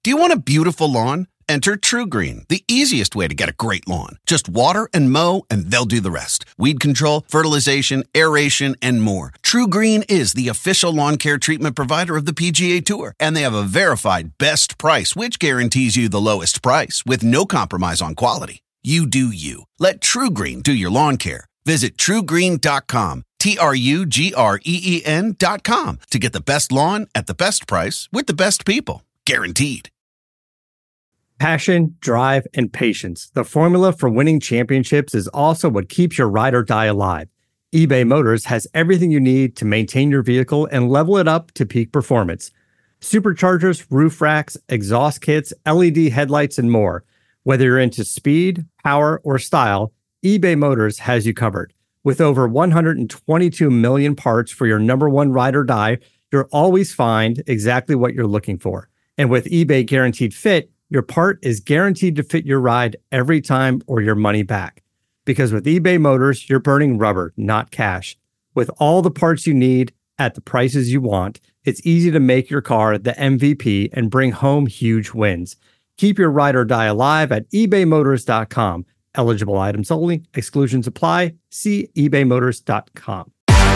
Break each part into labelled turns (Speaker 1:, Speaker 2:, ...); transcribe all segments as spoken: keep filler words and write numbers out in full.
Speaker 1: Do you want a beautiful lawn? Enter TruGreen, the easiest way to get a great lawn. Just water and mow, and they'll do the rest. Weed control, fertilization, aeration, and more. TruGreen is the official lawn care treatment provider of the P G A Tour, and they have a verified best price, which guarantees you the lowest price with no compromise on quality. You do you. Let TruGreen do your lawn care. Visit True Green dot com, T R U G R E E N dot com, to get the best lawn at the best price with the best people. Guaranteed.
Speaker 2: Passion, drive, and patience. The formula for winning championships is also what keeps your ride or die alive. eBay Motors has everything you need to maintain your vehicle and level it up to peak performance. Superchargers, roof racks, exhaust kits, L E D headlights, and more. Whether you're into speed, power, or style, eBay Motors has you covered. With over one hundred twenty-two million parts for your number one ride or die, you'll always find exactly what you're looking for. And with eBay Guaranteed Fit, your part is guaranteed to fit your ride every time or your money back. Because with eBay Motors, you're burning rubber, not cash. With all the parts you need at the prices you want, it's easy to make your car the M V P and bring home huge wins. Keep your ride or die alive at ebay motors dot com. Eligible items only. Exclusions apply. See ebay motors dot com.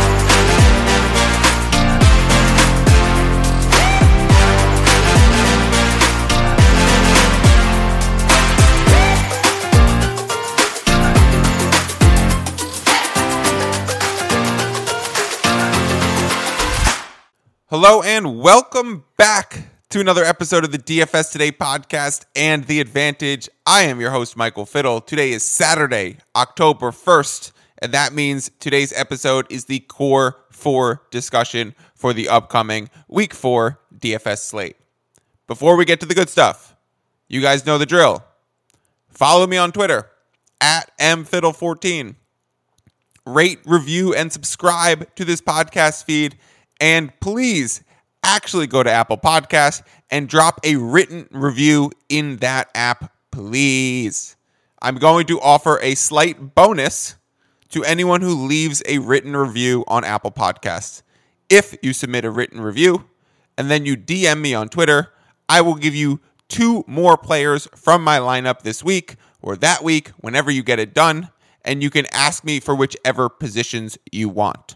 Speaker 3: Hello and welcome back to another episode of the D F S Today podcast and The Advantage. I am your host, Michael Fiddle. Today is Saturday, October first, and that means today's episode is the Core four discussion for the upcoming Week four D F S slate. Before we get to the good stuff, you guys know the drill. Follow me on Twitter, at M Fiddle fourteen. Rate, review, and subscribe to this podcast feed. And please actually go to Apple Podcasts and drop a written review in that app, please. I'm going to offer a slight bonus to anyone who leaves a written review on Apple Podcasts. If you submit a written review and then you D M me on Twitter, I will give you two more players from my lineup this week or that week, whenever you get it done, and you can ask me for whichever positions you want.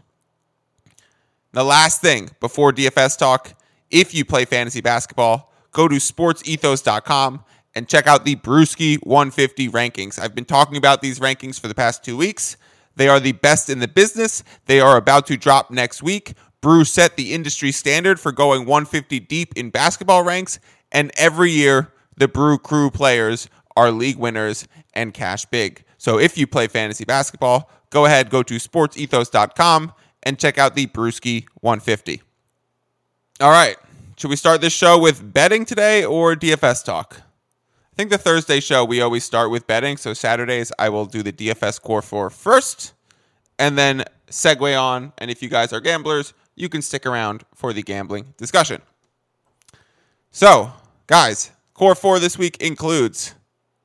Speaker 3: The last thing before D F S talk, if you play fantasy basketball, go to sports ethos dot com and check out the Brewski one fifty rankings. I've been talking about these rankings for the past two weeks. They are the best in the business. They are about to drop next week. Brew set the industry standard for going one fifty deep in basketball ranks, and every year the Brew crew players are league winners and cash big. So if you play fantasy basketball, go ahead, go to sports ethos dot com and check out the Brewski one fifty. All right, should we start this show with betting today or D F S talk? I think the Thursday show, we always start with betting. So Saturdays, I will do the D F S Core four first and then segue on. And if you guys are gamblers, you can stick around for the gambling discussion. So, guys, Core four this week includes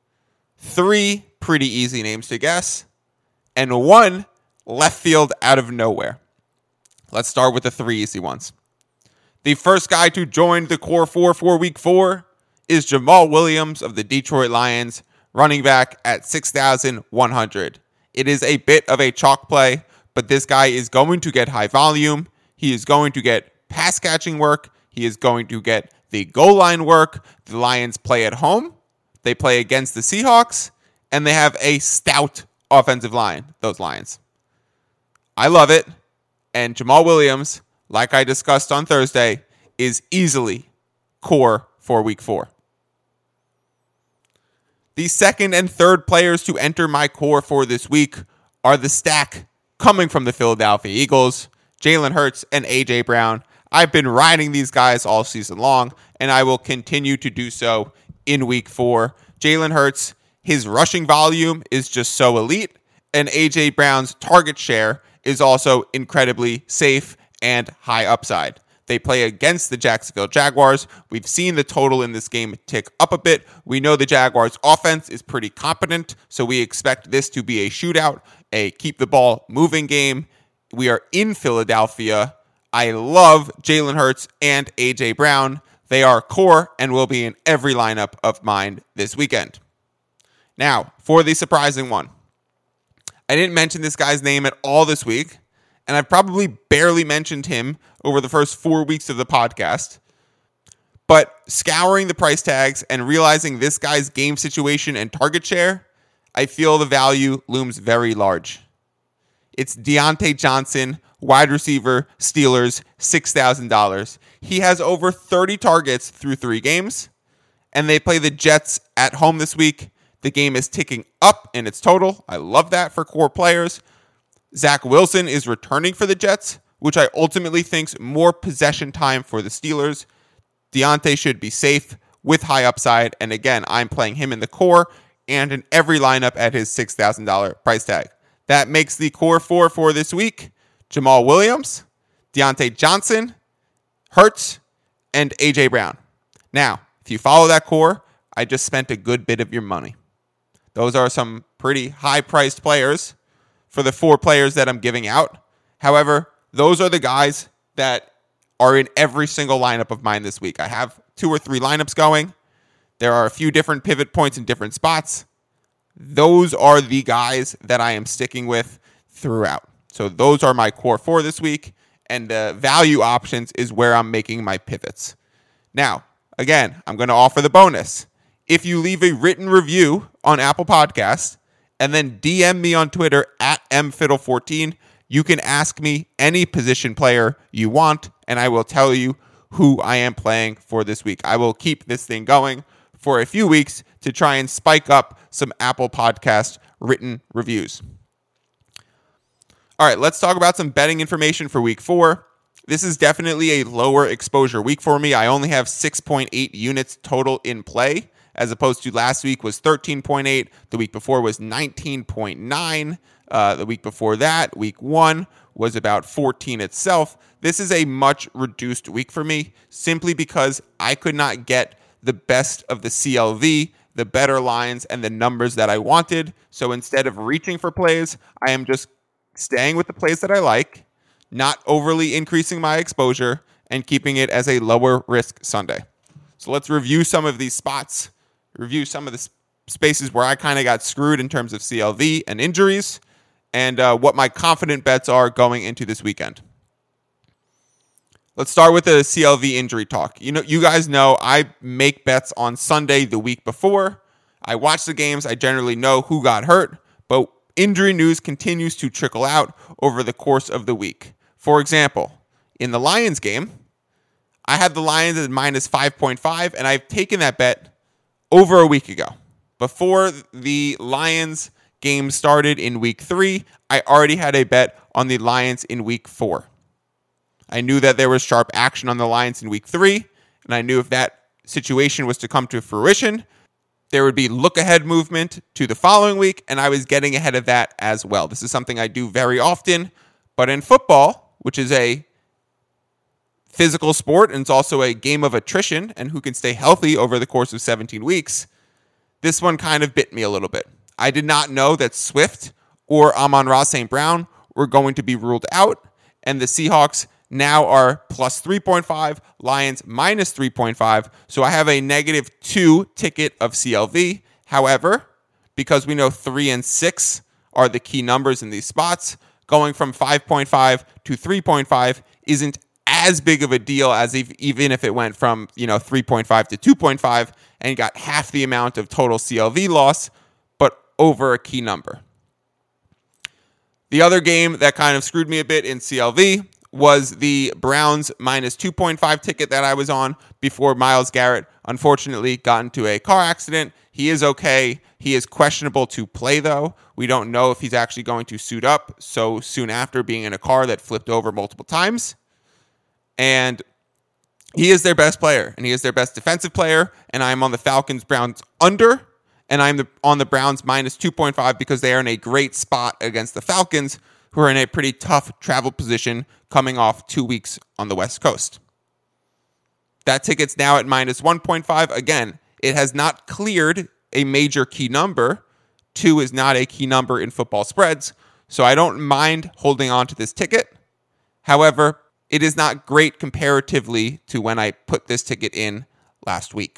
Speaker 3: three pretty easy names to guess and one left field out of nowhere. Let's start with the three easy ones. The first guy to join the Core four for Week four is Jamal Williams of the Detroit Lions, running back at six thousand one hundred. It is a bit of a chalk play, but this guy is going to get high volume. He is going to get pass catching work. He is going to get the goal line work. The Lions play at home. They play against the Seahawks, and they have a stout offensive line, those Lions. I love it. And Jamal Williams, like I discussed on Thursday, is easily core for Week four. The second and third players to enter my core for this week are the stack coming from the Philadelphia Eagles, Jalen Hurts and A J Brown. I've been riding these guys all season long, and I will continue to do so in Week four. Jalen Hurts, his rushing volume is just so elite, and A J Brown's target share is also incredibly safe and high upside. They play against the Jacksonville Jaguars. We've seen the total in this game tick up a bit. We know the Jaguars' offense is pretty competent, so we expect this to be a shootout, a keep the ball moving game. We are in Philadelphia. I love Jalen Hurts and A J Brown. They are core and will be in every lineup of mine this weekend. Now, for the surprising one. I didn't mention this guy's name at all this week, and I've probably barely mentioned him over the first four weeks of the podcast. But scouring the price tags and realizing this guy's game situation and target share, I feel the value looms very large. It's Diontae Johnson, wide receiver, Steelers, six thousand dollars. He has over thirty targets through three games, and they play the Jets at home this week. The game is ticking up in its total. I love that for core players. Zach Wilson is returning for the Jets, which I ultimately think's more possession time for the Steelers. Diontae should be safe with high upside, and again, I'm playing him in the core and in every lineup at his six thousand dollars price tag. That makes the core four for this week: Jamal Williams, Diontae Johnson, Hurts, and A J Brown. Now, if you follow that core, I just spent a good bit of your money. Those are some pretty high-priced players for the four players that I'm giving out. However, those are the guys that are in every single lineup of mine this week. I have two or three lineups going. There are a few different pivot points in different spots. Those are the guys that I am sticking with throughout. So those are my core four this week, and the value options is where I'm making my pivots. Now, again, I'm going to offer the bonus. If you leave a written review on Apple Podcasts and then D M me on Twitter at M Fiddle fourteen, you can ask me any position player you want, and I will tell you who I am playing for this week. I will keep this thing going for a few weeks to try and spike up some Apple Podcast written reviews. All right, let's talk about some betting information for week four. This is definitely a lower exposure week for me. I only have six point eight units total in play, as opposed to last week was thirteen point eight. The week before was nineteen point nine. Uh, the week before that, week one, was about fourteen itself. This is a much reduced week for me, simply because I could not get the best of the C L V, the better lines, and the numbers that I wanted. So instead of reaching for plays, I am just staying with the plays that I like, not overly increasing my exposure, and keeping it as a lower risk Sunday. So let's review some of these spots, review some of the spaces where I kind of got screwed in terms of C L V and injuries, and uh, what my confident bets are going into this weekend. Let's start with the C L V injury talk. You know, you guys know I make bets on Sunday the week before. I watch the games. I generally know who got hurt, but injury news continues to trickle out over the course of the week. For example, in the Lions game, I had the Lions at minus five point five, and I've taken that bet over a week ago. Before the Lions game started in week three, I already had a bet on the Lions in week four. I knew that there was sharp action on the Lions in week three, and I knew if that situation was to come to fruition, there would be look-ahead movement to the following week, and I was getting ahead of that as well. This is something I do very often, but in football, which is a physical sport and it's also a game of attrition and who can stay healthy over the course of seventeen weeks, this one kind of bit me a little bit. I did not know that Swift or Amon-Ra Saint Brown were going to be ruled out, and the Seahawks now are plus three point five, Lions minus three point five. So I have a negative two ticket of C L V. However, because we know three and six are the key numbers in these spots, going from five point five to three point five isn't as big of a deal as if, even if it went from, you know, three point five to two point five and got half the amount of total C L V loss, but over a key number. The other game that kind of screwed me a bit in C L V was the Browns minus two point five ticket that I was on before Myles Garrett unfortunately got into a car accident. He is okay. He is questionable to play, though. We don't know if he's actually going to suit up so soon after being in a car that flipped over multiple times. And he is their best player, and he is their best defensive player, and I'm on the Falcons-Browns under, and I'm the, on the Browns minus two point five because they are in a great spot against the Falcons, who are in a pretty tough travel position coming off two weeks on the West Coast. That ticket's now at minus one point five. Again, it has not cleared a major key number. Two is not a key number in football spreads, so I don't mind holding on to this ticket. However, it is not great comparatively to when I put this ticket in last week.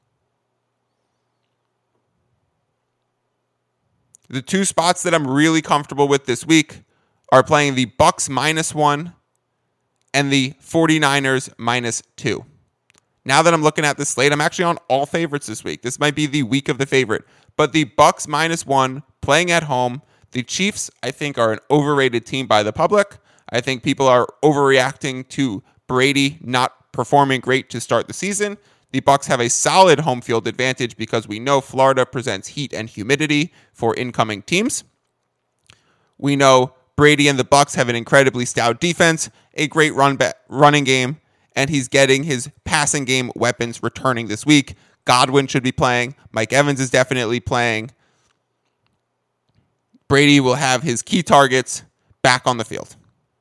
Speaker 3: The two spots that I'm really comfortable with this week are playing the Bucks minus one and the 49ers minus two. Now that I'm looking at this slate, I'm actually on all favorites this week. This might be the week of the favorite. But the Bucks minus one, playing at home. The Chiefs, I think, are an overrated team by the public. I think people are overreacting to Brady not performing great to start the season. The Bucks have a solid home field advantage because we know Florida presents heat and humidity for incoming teams. We know Brady and the Bucks have an incredibly stout defense, a great run ba- running game, and he's getting his passing game weapons returning this week. Godwin should be playing. Mike Evans is definitely playing. Brady will have his key targets back on the field.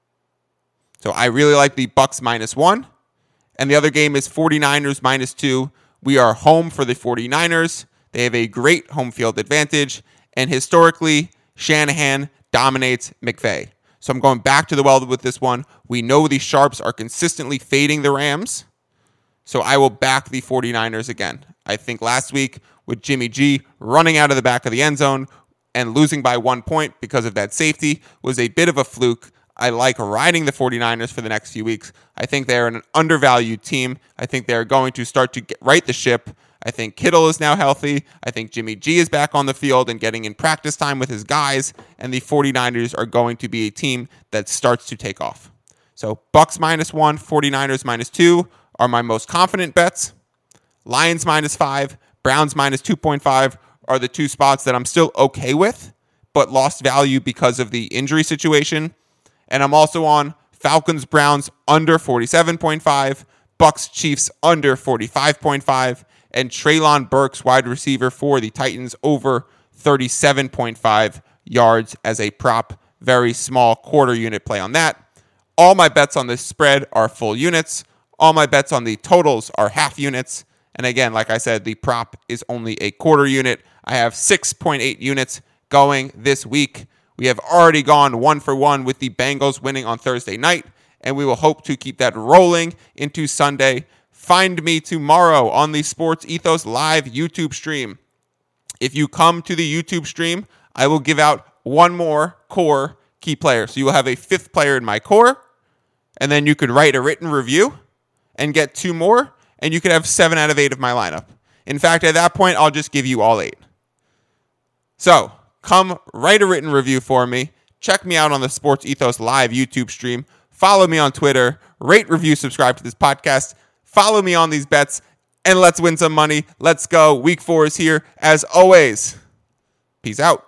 Speaker 3: So I really like the Bucks minus one. And the other game is 49ers minus two. We are home for the 49ers. They have a great home field advantage. And historically, Shanahan dominates McVay. So I'm going back to the well with this one. We know the Sharps are consistently fading the Rams. So I will back the 49ers again. I think last week with Jimmy G running out of the back of the end zone and losing by one point because of that safety was a bit of a fluke. I like riding the 49ers for the next few weeks. I think they're an undervalued team. I think they're going to start to get right the ship. I think Kittle is now healthy. I think Jimmy G is back on the field and getting in practice time with his guys. And the 49ers are going to be a team that starts to take off. So Bucks minus one, 49ers minus two are my most confident bets. Lions minus five, Browns minus two point five are the two spots that I'm still okay with, but lost value because of the injury situation. And I'm also on Falcons, Browns under forty-seven point five, Bucks, Chiefs under forty-five point five, and Treylon Burks, wide receiver for the Titans, over thirty-seven point five yards as a prop. Very small quarter unit play on that. All my bets on this spread are full units. All my bets on the totals are half units. And again, like I said, the prop is only a quarter unit. I have six point eight units going this week. We have already gone one for one with the Bengals winning on Thursday night, and we will hope to keep that rolling into Sunday. Find me tomorrow on the Sports Ethos Live YouTube stream. If you come to the YouTube stream, I will give out one more core key player. So you will have a fifth player in my core, and then you could write a written review and get two more, and you could have seven out of eight of my lineup. In fact, at that point, I'll just give you all eight. So come write a written review for me. Check me out on the Sports Ethos Live YouTube stream. Follow me on Twitter. Rate, review, subscribe to this podcast. Follow me on these bets, and let's win some money. Let's go. Week four is here. As always, peace out.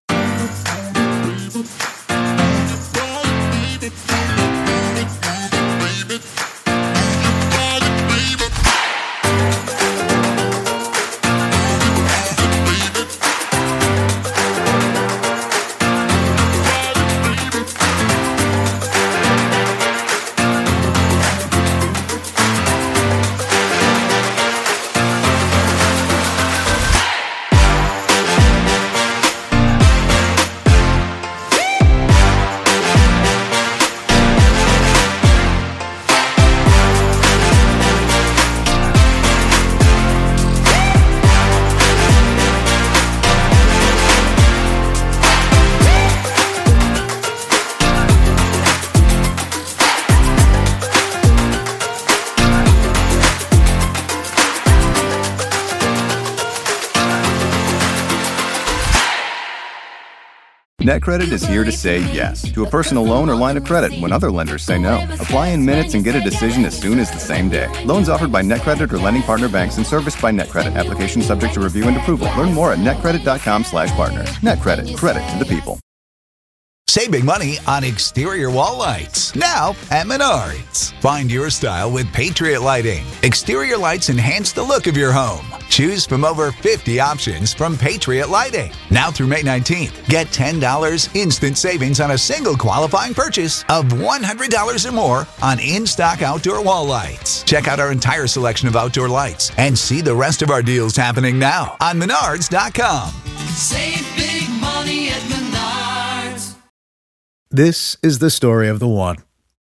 Speaker 4: NetCredit is here to say yes to a personal loan or line of credit when other lenders say no. Apply in minutes and get a decision as soon as the same day. Loans offered by NetCredit or lending partner banks and serviced by NetCredit. Application subject to review and approval. Learn more at netcredit.com slash partners. NetCredit. Credit to the people.
Speaker 5: Save big money on exterior wall lights. Now at Menards. Find your style with Patriot Lighting. Exterior lights enhance the look of your home. Choose from over fifty options from Patriot Lighting. Now through May nineteenth, get ten dollars instant savings on a single qualifying purchase of one hundred dollars or more on in-stock outdoor wall lights. Check out our entire selection of outdoor lights and see the rest of our deals happening now on menards dot com.
Speaker 6: Save big money at Menards.
Speaker 7: This is the story of the one.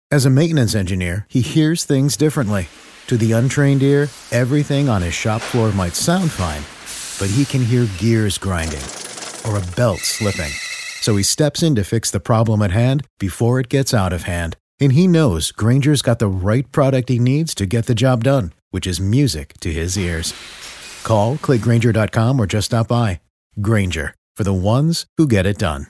Speaker 6: As a maintenance engineer, he hears things differently. To the untrained ear, everything on his shop floor might sound fine, but he can hear gears grinding or a belt slipping. So he steps in to fix the problem at hand before it gets out of hand. And he knows Grainger's got the right product he needs to get the job done, which is music to his ears. Call, click Grainger dot com, or just stop by. Grainger, for the ones who get it done.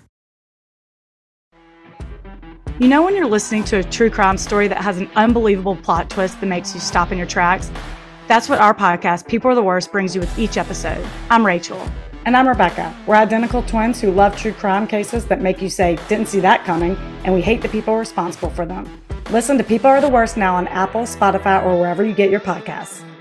Speaker 7: You know when you're listening to a true crime story that has an unbelievable plot twist that makes you stop in your tracks? That's what our podcast, People Are the Worst, brings you with each episode. I'm Rachel.
Speaker 8: And I'm Rebecca. We're identical twins who love true crime cases that make you say, didn't see that coming, and we hate the people responsible for them. Listen to People Are the Worst now on Apple, Spotify, or wherever you get your podcasts.